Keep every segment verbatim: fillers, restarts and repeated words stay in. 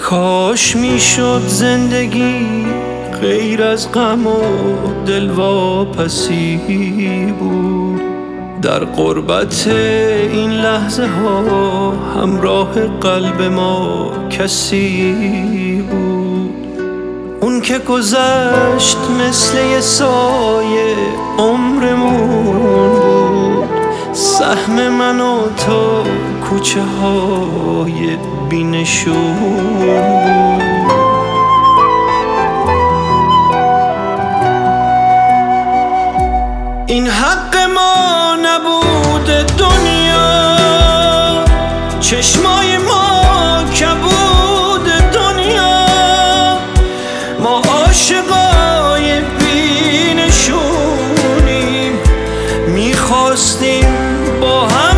کاش میشد زندگی غیر از غم و دلواپسی بود. در غربت این لحظه ها همراه قلب ما کسی بود. اون که گذشت مثل یه سایه عمرمون بود. سهم من و تو کوچه های بی‌نشون بود. این حق ما نبود دنیا، چشمای ما کبود دنیا. ما عاشقای بی‌نشونیم، میخواستیم با هم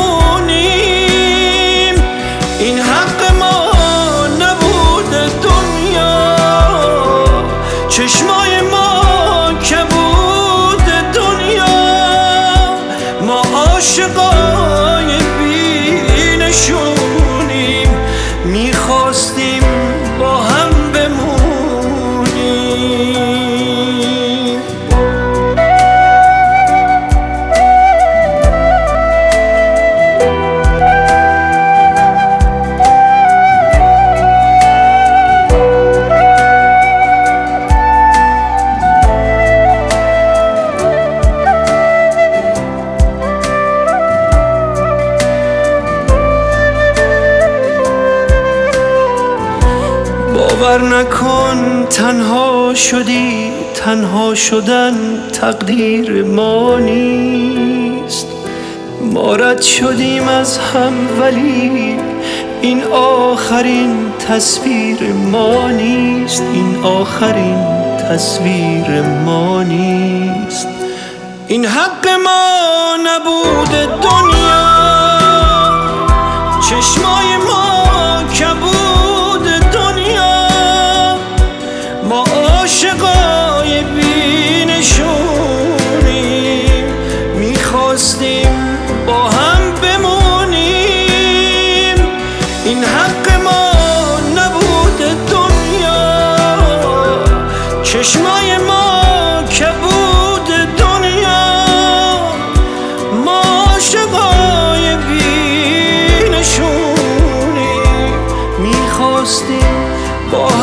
بمونیم. این حق ما نبود دنیا، چشمای ما کبود دنیا. ما عاشقای بی‌نشونیم، میخواستیم با هم بمونیم. باور نکن تنها شدی، تنها شدن تقدیر ما نیست. ما رد شدیم از هم ولی این آخرین تصویر ما نیست. این آخرین تصویر ما نیست. این حق ما نبود دنیا، چشمای ما کبود دنیا. ما عاشقای بی‌نشونیم، میخواستیم با هم بمونیم. این حق ما نبود دنیا، چشمای ما کبود دنیا. ما عاشقای بی‌نشونیم، میخواستیم با هم